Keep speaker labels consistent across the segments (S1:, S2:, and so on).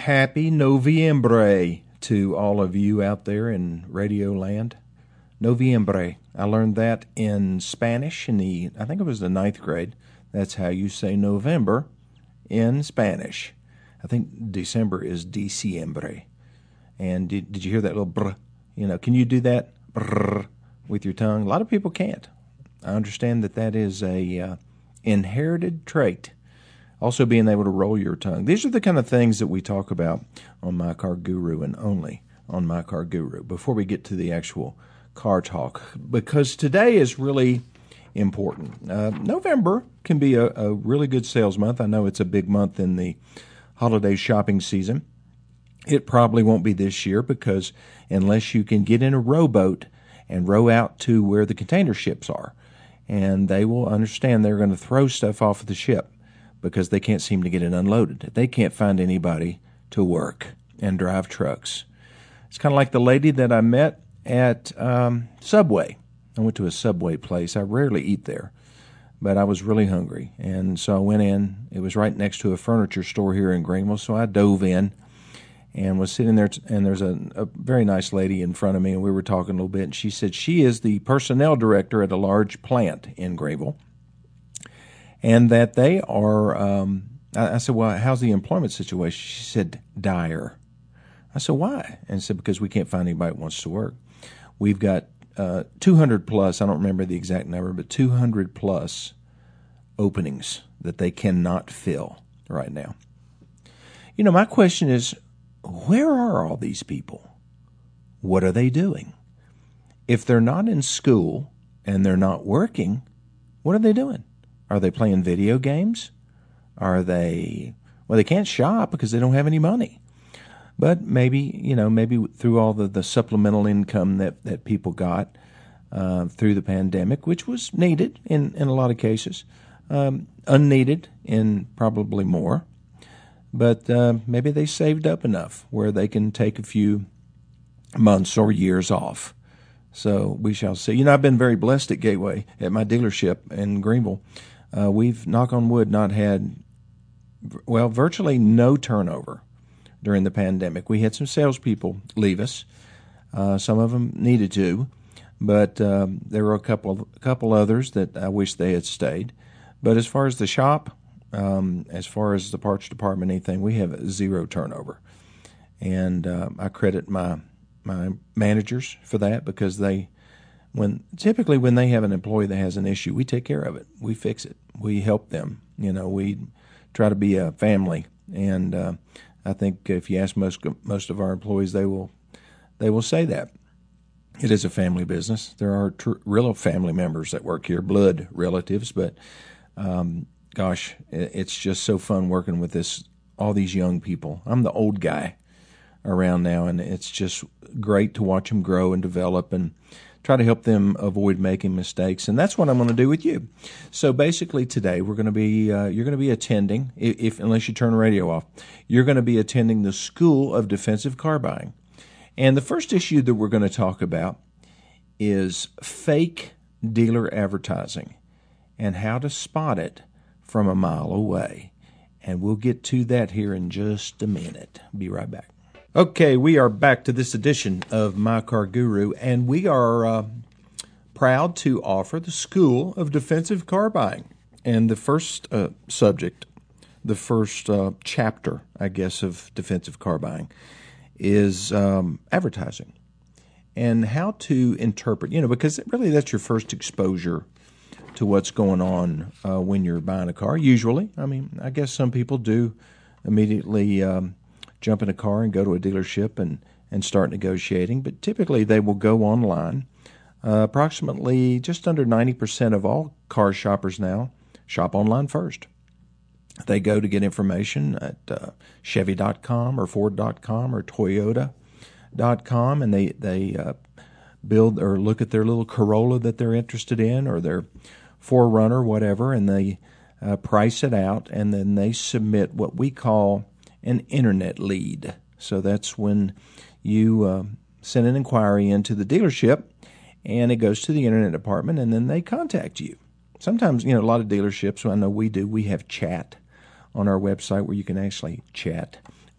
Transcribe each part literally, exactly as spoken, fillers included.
S1: happy Noviembre to all of you out there in Radio Land. Noviembre. I learned that in Spanish in the, I think it was the ninth grade. That's how you say November in Spanish. I think December is diciembre. And did, did you hear that little brr? You know, can you do that brr with your tongue? A lot of people can't. I understand that that is a uh, inherited trait. Also being able to roll your tongue. These are the kind of things that we talk about on My Car Guru and only on My Car Guru before we get to the actual car talk, because today is really important. Uh, November can be a, a really good sales month. I know it's a big month in the holiday shopping season. It probably won't be this year because unless you can get in a rowboat and row out to where the container ships are, and they will understand they're going to throw stuff off of the ship because they can't seem to get it unloaded. They can't find anybody to work and drive trucks. It's kind of like the lady that I met at um, Subway. I went to a Subway place. I rarely eat there, but I was really hungry, and so I went in. It was right next to a furniture store here in Greenville, so I dove in and was sitting there, t- and there's a, a very nice lady in front of me, and we were talking a little bit, and she said she is the personnel director at a large plant in Greenville, and that they are, um, I, I said, well, how's the employment situation? She said, dire. I said, why? And said, because we can't find anybody that wants to work. We've got uh, two hundred plus, I don't remember the exact number, but two hundred plus openings that they cannot fill right now. You know, my question is, where are all these people? What are they doing? If they're not in school and they're not working, what are they doing? Are they playing video games? Are they, well, they can't shop because they don't have any money. But maybe, you know, maybe through all the, the supplemental income that, that people got uh, through the pandemic, which was needed in, in a lot of cases, um, unneeded in probably more. But uh, maybe they saved up enough where they can take a few months or years off. So we shall see. You know, I've been very blessed at Gateway, at my dealership in Greenville. Uh, we've, knock on wood, not had, well, virtually no turnover during the pandemic. We had some salespeople leave us. Uh, some of them needed to, but um, there were a couple, a couple others that I wish they had stayed. But as far as the shop, um, as far as the parts department, anything, we have zero turnover. And uh, I credit my my managers for that because they, when typically when they have an employee that has an issue, we take care of it. We fix it. We help them. You know, we try to be a family. And uh, I think if you ask most most of our employees, they will they will say that. It is a family business. There are tr- real family members that work here, blood relatives, but um, gosh, it's just so fun working with this all these young people. I'm the old guy around now, and it's just great to watch them grow and develop and try to help them avoid making mistakes. And that's what I'm going to do with you. So basically today we're going to be, uh, you're going to be attending, if, if unless you turn the radio off, you're going to be attending the School of Defensive Car Buying. And the first issue that we're going to talk about is fake dealer advertising and how to spot it from a mile away. And we'll get to that here in just a minute. Be right back. Okay, we are back to this edition of My Car Guru, and we are uh, proud to offer the School of Defensive Car Buying. And the first uh, subject, the first uh, chapter, I guess, of defensive car buying is um, advertising and how to interpret, you know, because really that's your first exposure to what's going on uh, when you're buying a car. Usually, I mean, I guess some people do immediately um, jump in a car and go to a dealership and, and start negotiating, but typically they will go online. Uh, approximately just under ninety percent of all car shoppers now shop online first. They go to get information at uh, Chevy dot com or Ford dot com or Toyota dot com, and they, they uh, build or look at their little Corolla that they're interested in or their four runner, whatever, and they uh, price it out, and then they submit what we call an internet lead. So that's when you uh, send an inquiry into the dealership, and it goes to the internet department, and then they contact you. Sometimes, you know, a lot of dealerships, I know we do, we have chat on our website where you can actually chat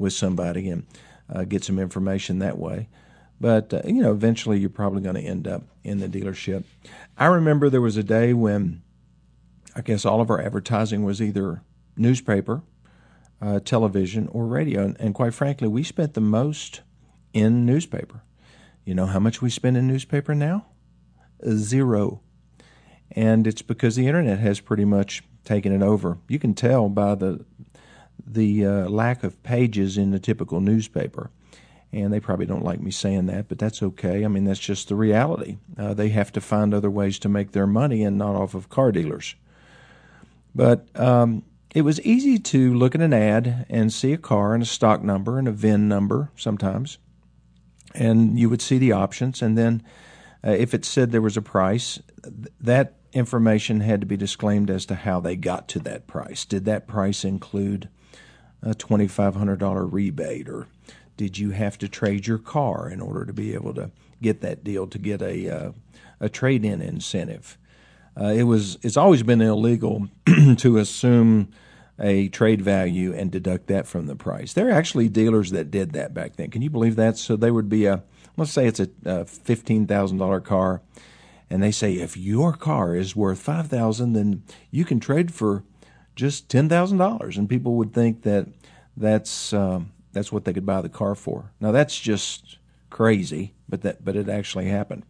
S1: with somebody and uh, get some information that way. But, uh, you know, eventually you're probably going to end up in the dealership. I remember there was a day when I guess all of our advertising was either newspaper, uh, television, or radio. And, and quite frankly, we spent the most in newspaper. You know how much we spend in newspaper now? Zero. And it's because the internet has pretty much taken it over. You can tell by the the uh, lack of pages in the typical newspaper. And they probably don't like me saying that, but that's okay. I mean, that's just the reality. Uh, they have to find other ways to make their money and not off of car dealers. But um, it was easy to look at an ad and see a car and a stock number and a V I N number sometimes. And you would see the options. And then uh, if it said there was a price, th- that information had to be disclaimed as to how they got to that price. Did that price include a twenty-five hundred dollars rebate, or did you have to trade your car in order to be able to get that deal, to get a uh, a trade-in incentive? Uh, it was it's always been illegal to assume a trade value and deduct that from the price. There are actually dealers that did that back then. Can you believe that? So they would be a, let's say it's a, a fifteen thousand dollars car, and they say if your car is worth five thousand dollars, then you can trade for just ten thousand dollars, and people would think that that's um, that's what they could buy the car for. Now that's just crazy, but that but it actually happened.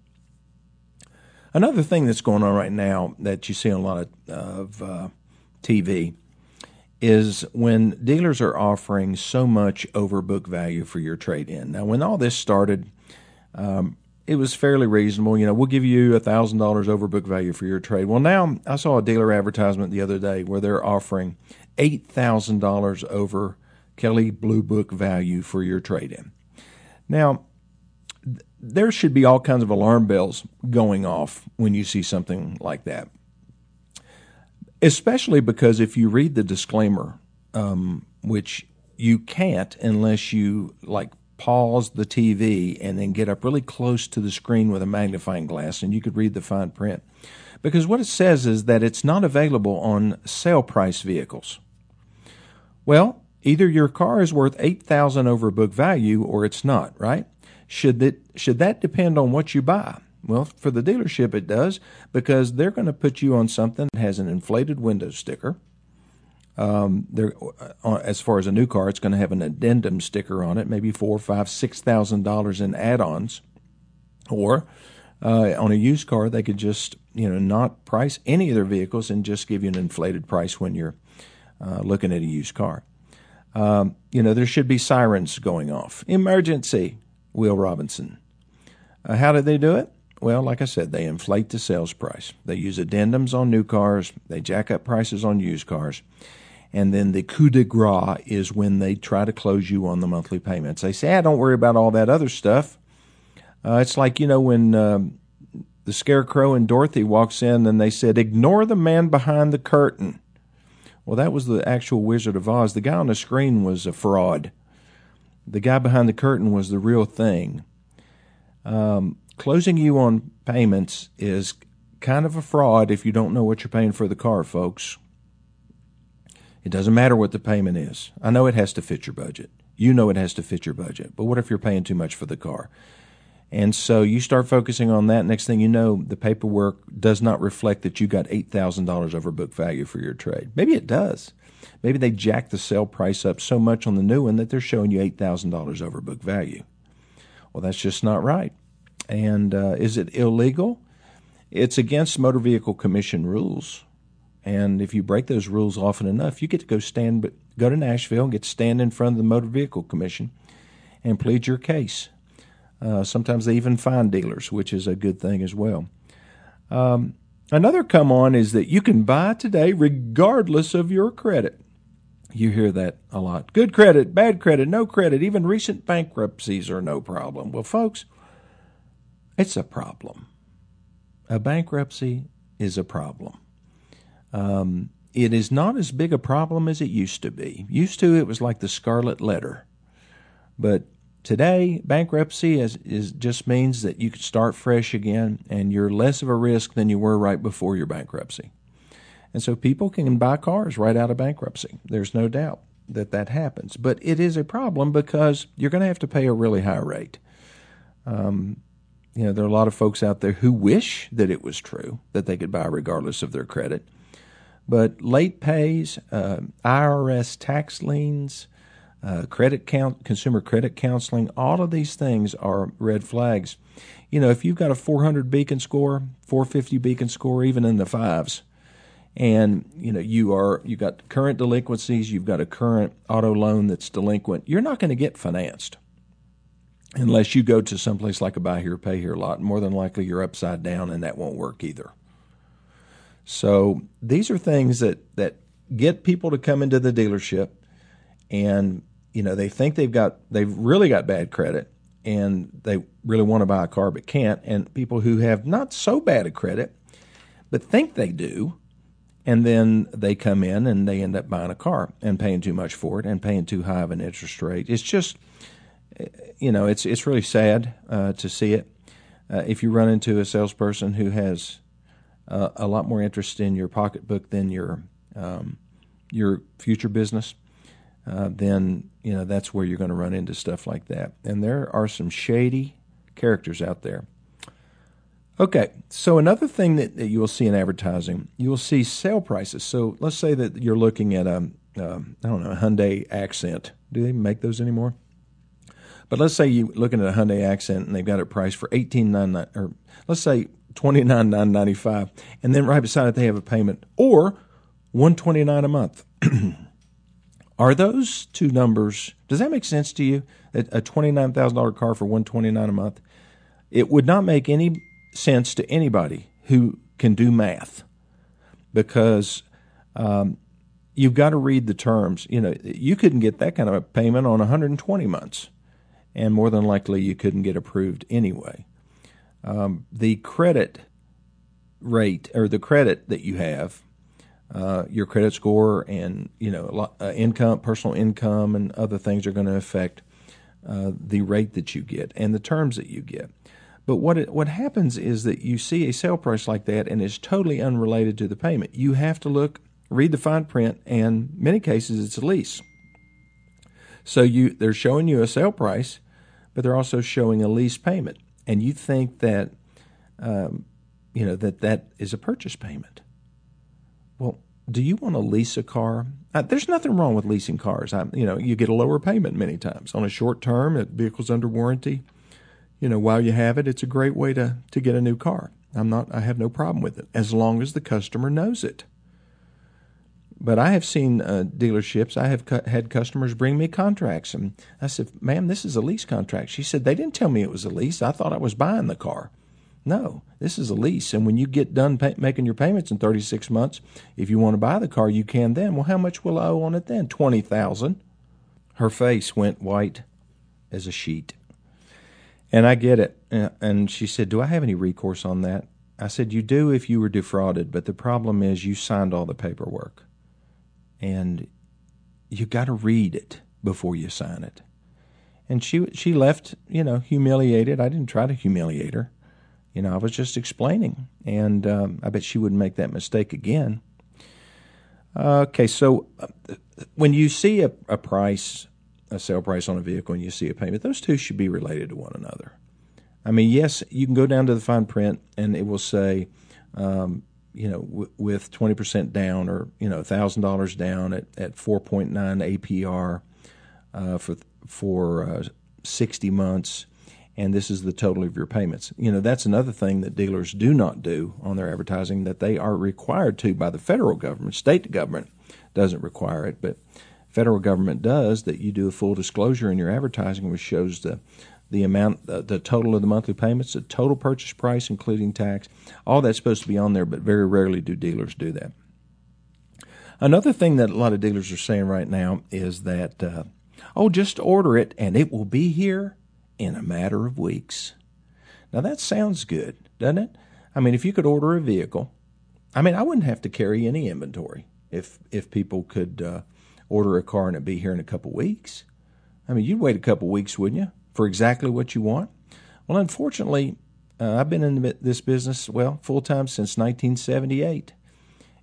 S1: Another thing that's going on right now that you see on a lot of, of uh, T V is when dealers are offering so much over book value for your trade-in. Now, when all this started, um, it was fairly reasonable. You know, we'll give you one thousand dollars over book value for your trade. Well, now I saw a dealer advertisement the other day where they're offering eight thousand dollars over Kelley Blue Book value for your trade-in. Now, th- there should be all kinds of alarm bells going off when you see something like that, especially because if you read the disclaimer, um, which you can't unless you, like, pause the T V and then get up really close to the screen with a magnifying glass, and you could read the fine print. Because what it says is that it's not available on sale price vehicles. Well, either your car is worth eight thousand dollars over book value or it's not, right? Should that, should that depend on what you buy? Well, for the dealership it does, because they're going to put you on something that has an inflated window sticker. Um, they're, uh, as far as a new car, it's going to have an addendum sticker on it, maybe four, five, six thousand dollars in add-ons. Or uh, on a used car, they could just, you know, not price any of their vehicles and just give you an inflated price when you're uh, looking at a used car. Um, you know, there should be sirens going off. Emergency, Will Robinson. Uh, how did they do it? Well, like I said, they inflate the sales price. They use addendums on new cars. They jack up prices on used cars. And then the coup de grace is when they try to close you on the monthly payments. They say, ah, don't worry about all that other stuff. Uh, it's like, you know, when um, the Scarecrow and Dorothy walks in and they said, ignore the man behind the curtain. Well, that was the actual Wizard of Oz. The guy on the screen was a fraud. The guy behind the curtain was the real thing. Um, closing you on payments is kind of a fraud if you don't know what you're paying for the car, folks. It doesn't matter what the payment is. I know it has to fit your budget. You know it has to fit your budget. But what if you're paying too much for the car? And so you start focusing on that. Next thing you know, the paperwork does not reflect that you got eight thousand dollars over book value for your trade. Maybe it does. Maybe they jacked the sale price up so much on the new one that they're showing you eight thousand dollars over book value. Well, that's just not right. And uh, is it illegal? It's against Motor Vehicle Commission rules. And if you break those rules often enough, you get to go stand, but go to Nashville and get to stand in front of the Motor Vehicle Commission and plead your case. Uh, sometimes they even fine dealers, which is a good thing as well. Um, another come on is that you can buy today regardless of your credit. You hear that a lot. Good credit, bad credit, no credit, even recent bankruptcies are no problem. Well, folks, it's a problem. A bankruptcy is a problem. Um, it is not as big a problem as it used to be. Used to, it was like the scarlet letter. But today, bankruptcy is, is just means that you can start fresh again, and you're less of a risk than you were right before your bankruptcy. And so people can buy cars right out of bankruptcy. There's no doubt. that that happens. But it is a problem because you're going to have to pay a really high rate. Um, you know, there are a lot of folks out there who wish that it was true, that they could buy regardless of their credit. But late pays, uh, I R S tax liens, uh, credit count, consumer credit counseling, all of these things are red flags. You know, if you've got a four hundred Beacon score, four fifty Beacon score, even in the fives, and you know you are you got current delinquencies, you've got a current auto loan that's delinquent, you're not going to get financed unless you go to someplace like a buy here, pay here lot. More than likely, you're upside down, and that won't work either. So these are things that that get people to come into the dealership, and you know they think they've got they've really got bad credit, and they really want to buy a car but can't. And people who have not so bad a credit but think they do, and then they come in and they end up buying a car and paying too much for it and paying too high of an interest rate. It's just, you know, it's it's really sad uh, to see it. Uh, if you run into a salesperson who has uh, a lot more interest in your pocketbook than your um, your future business, uh, then you know that's where you're going to run into stuff like that. And there are some shady characters out there. Okay, so another thing that, that you will see in advertising, you will see sale prices. So let's say that you're looking at a, um, I don't know, a Hyundai Accent. Do they make those anymore? But let's say you're looking at a Hyundai Accent and they've got it priced for eighteen nine ninety, or let's say twenty-nine nine ninety-five, and then right beside it they have a payment or one twenty-nine a month. Are those two numbers? Does that make sense to you? A twenty-nine thousand dollars car for one twenty-nine a month? It would not make any sense to anybody who can do math, because um, you've got to read the terms. You know, you couldn't get that kind of a payment on one hundred twenty months, and more than likely you couldn't get approved anyway. Um, the credit rate, or the credit that you have, uh, your credit score, and you know, a lot, uh, income, personal income, and other things are going to affect uh, the rate that you get and the terms that you get. But what it, what happens is that you see a sale price like that, and it's totally unrelated to the payment. You have to look, read the fine print, and in many cases it's a lease. So you they're showing you a sale price, but they're also showing a lease payment, and you think that um, you know that that is a purchase payment. Well, do you want to lease a car? Uh, there's nothing wrong with leasing cars. I, you know, you get a lower payment many times on a short term. If vehicle's under warranty. You know, while you have it, it's a great way to, to get a new car. I'm not, I have no problem with it, as long as the customer knows it. But I have seen uh, dealerships, I have cu- had customers bring me contracts, and I said, ma'am, this is a lease contract. She said, they didn't tell me it was a lease. I thought I was buying the car. No, this is a lease, and when you get done pay- making your payments in thirty-six months, if you want to buy the car, you can then. Well, how much will I owe on it then? twenty thousand dollars. Her face went white as a sheet. And I get it. And she said, do I have any recourse on that? I said, you do if you were defrauded, but the problem is you signed all the paperwork. And you got to read it before you sign it. And she she left, you know, humiliated. I didn't try to humiliate her. You know, I was just explaining. And um, I bet she wouldn't make that mistake again. Okay, so uh, when you see a, a price, a sale price on a vehicle, and you see a payment, those two should be related to one another. I mean, yes, you can go down to the fine print and it will say, um, you know, w- with twenty percent down, or, you know, one thousand dollars down at, at four point nine A P R uh, for for uh, sixty months, and this is the total of your payments. You know, that's another thing that dealers do not do on their advertising, that they are required to by the federal government. State government doesn't require it, but federal government does, that you do a full disclosure in your advertising, which shows the the amount, uh, the total of the monthly payments, the total purchase price, including tax. All that's supposed to be on there, but very rarely do dealers do that. Another thing that a lot of dealers are saying right now is that, uh, oh, just order it and it will be here in a matter of weeks. Now that sounds good, doesn't it? I mean, if you could order a vehicle, I mean, I wouldn't have to carry any inventory if if people could uh, order a car and it be here in a couple weeks. I mean, you'd wait a couple weeks, wouldn't you, for exactly what you want? Well, unfortunately, uh, I've been in this business, well, full-time since nineteen seventy-eight.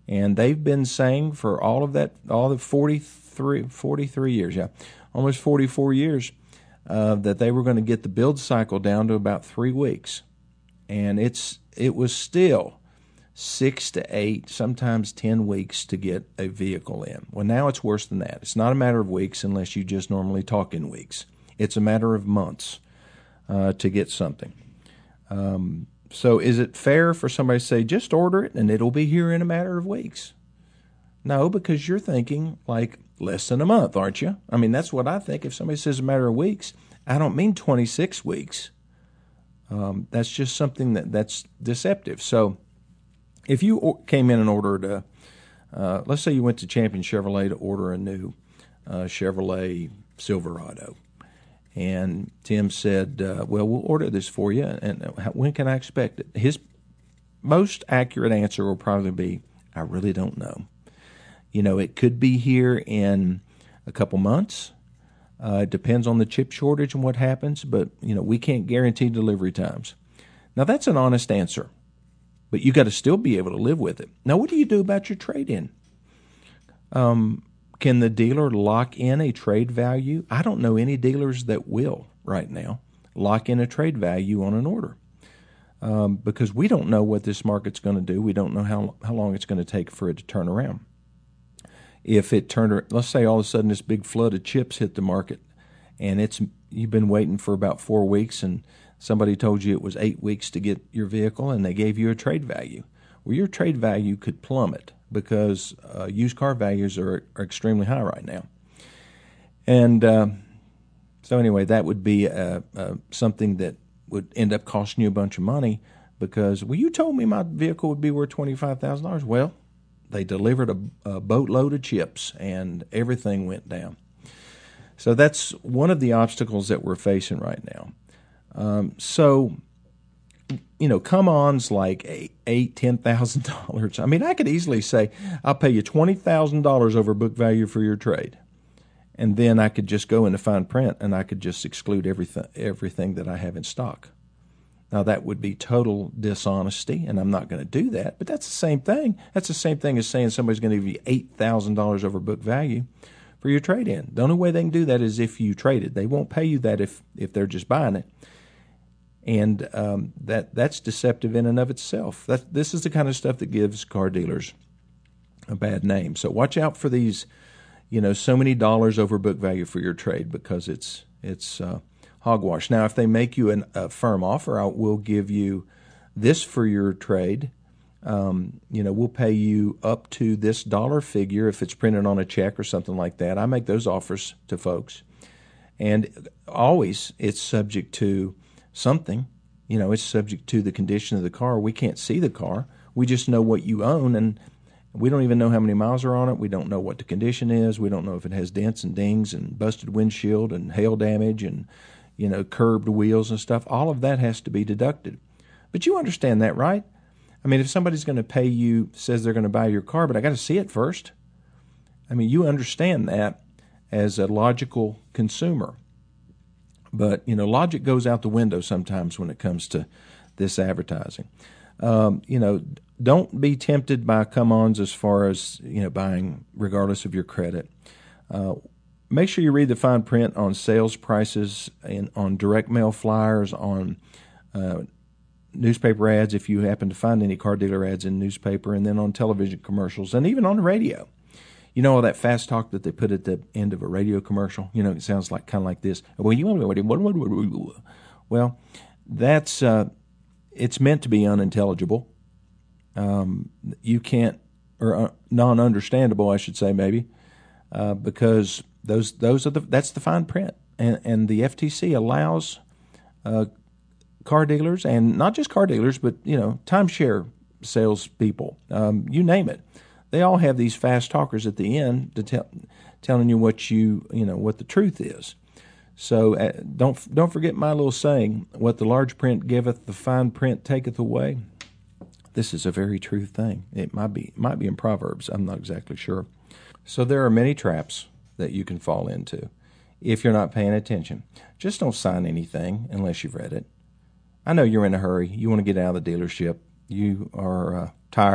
S1: And they've been saying for all of that, all the forty-three, forty-three years, yeah, almost forty-four years, uh, that they were going to get the build cycle down to about three weeks. And it's it was still six to eight, sometimes ten weeks to get a vehicle in. Well, now it's worse than that. It's not a matter of weeks unless you just normally talk in weeks. It's a matter of months uh, to get something. Um, so is it fair for somebody to say, just order it and it'll be here in a matter of weeks? No, because you're thinking like less than a month, aren't you? I mean, that's what I think. If somebody says a matter of weeks, I don't mean twenty-six weeks. Um, that's just something that, that's deceptive. So if you or- came in and ordered, a, uh, let's say you went to Champion Chevrolet to order a new uh, Chevrolet Silverado. And Tim said, uh, well, we'll order this for you, and when can I expect it? His most accurate answer will probably be, I really don't know. You know, it could be here in a couple months. Uh, it depends on the chip shortage and what happens, but, you know, we can't guarantee delivery times. Now, that's an honest answer, but you got to still be able to live with it. Now, what do you do about your trade-in? Um, can the dealer lock in a trade value? I don't know any dealers that will right now lock in a trade value on an order um, because we don't know what this market's going to do. We don't know how how long it's going to take for it to turn around. If it turned, let's say all of a sudden this big flood of chips hit the market, and it's you've been waiting for about four weeks, and somebody told you it was eight weeks to get your vehicle, and they gave you a trade value. Well, your trade value could plummet because uh, used car values are, are extremely high right now. And uh, so anyway, that would be uh, uh, something that would end up costing you a bunch of money because, well, you told me my vehicle would be worth twenty-five thousand dollars. Well, they delivered a, a boatload of chips, and everything went down. So that's one of the obstacles that we're facing right now. Um, so... You know, come-ons like eight, eight, ten thousand dollars. I mean, I could easily say, I'll pay you twenty thousand dollars over book value for your trade, and then I could just go into fine print and I could just exclude everything, everything that I have in stock. Now that would be total dishonesty, and I'm not going to do that. But that's the same thing. That's the same thing as saying somebody's going to give you eight thousand dollars over book value for your trade-in. The only way they can do that is if you trade it. They won't pay you that if if they're just buying it. And um, that that's deceptive in and of itself. That this is the kind of stuff that gives car dealers a bad name. So watch out for these, you know, so many dollars over book value for your trade because it's it's uh, hogwash. Now, if they make you an, a firm offer, I will give you this for your trade. Um, you know, we'll pay you up to this dollar figure if it's printed on a check or something like that. I make those offers to folks, and always it's subject to something. You know, it's subject to the condition of the car. We can't see the car. We just know what you own, and we don't even know how many miles are on it. We don't know what the condition is. We don't know if it has dents and dings and busted windshield and hail damage and, you know, curbed wheels and stuff. All of that has to be deducted. But you understand that, right? I mean, if somebody's going to pay you, says they're going to buy your car, but I got to see it first. I mean, you understand that as a logical consumer. But, you know, logic goes out the window sometimes when it comes to this advertising. Um, you know, don't be tempted by come-ons as far as, you know, buying regardless of your credit. Uh, make sure you read the fine print on sales prices and on direct mail flyers, on uh, newspaper ads if you happen to find any car dealer ads in newspaper, and then on television commercials and even on the radio. You know all that fast talk that they put at the end of a radio commercial? You know, it sounds like kind of like this. Well, you well, that's uh, it's meant to be unintelligible. Um, you can't, or uh, non-understandable, I should say, maybe, uh, because those those are the that's the fine print, and and the F T C allows uh, car dealers, and not just car dealers, but you know, timeshare salespeople, um, you name it. They all have these fast talkers at the end to tell, telling you what you you know what the truth is. So uh, don't don't forget my little saying: "What the large print giveth, the fine print taketh away." This is a very true thing. It might be might be in Proverbs. I'm not exactly sure. So there are many traps that you can fall into if you're not paying attention. Just don't sign anything unless you've read it. I know you're in a hurry. You want to get out of the dealership. You are uh, tired.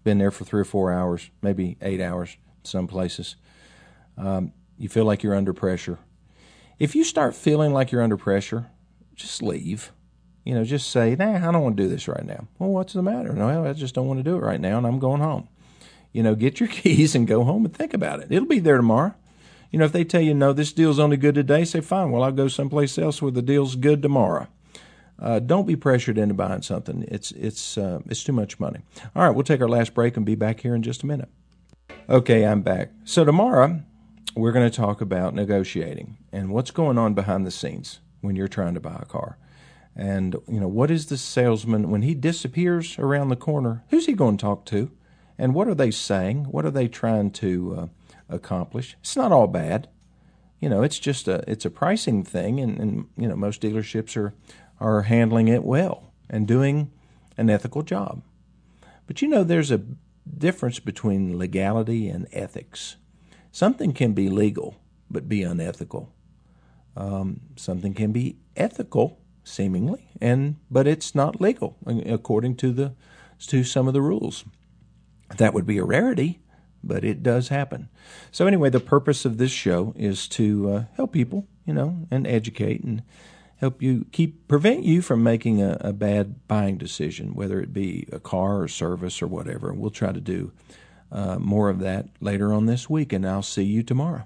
S1: been there for three or four hours, maybe eight hours, some places. Um, you feel like you're under pressure. If you start feeling like you're under pressure, just leave. You know, just say, nah, I don't want to do this right now. Well, what's the matter? No, I just don't want to do it right now, and I'm going home. You know, get your keys and go home and think about it. It'll be there tomorrow. You know, if they tell you, no, this deal's only good today, say, fine, well, I'll go someplace else where the deal's good tomorrow. Uh, don't be pressured into buying something. It's it's uh, it's too much money. All right, we'll take our last break and be back here in just a minute. Okay, I'm back. So tomorrow, we're going to talk about negotiating and what's going on behind the scenes when you're trying to buy a car. And, you know, what is the salesman, when he disappears around the corner, who's he going to talk to? And what are they saying? What are they trying to uh, accomplish? It's not all bad. You know, it's just a it's a pricing thing, and, and you know, most dealerships are, are handling it well and doing an ethical job. But, you know, there's a difference between legality and ethics. Something can be legal but be unethical. Um, something can be ethical, seemingly, and but it's not legal according to the to some of the rules. That would be a rarity, but it does happen. So anyway, the purpose of this show is to uh, help people, you know, and educate and help you keep prevent you from making a, a bad buying decision, whether it be a car or service or whatever. We'll try to do uh, more of that later on this week, and I'll see you tomorrow.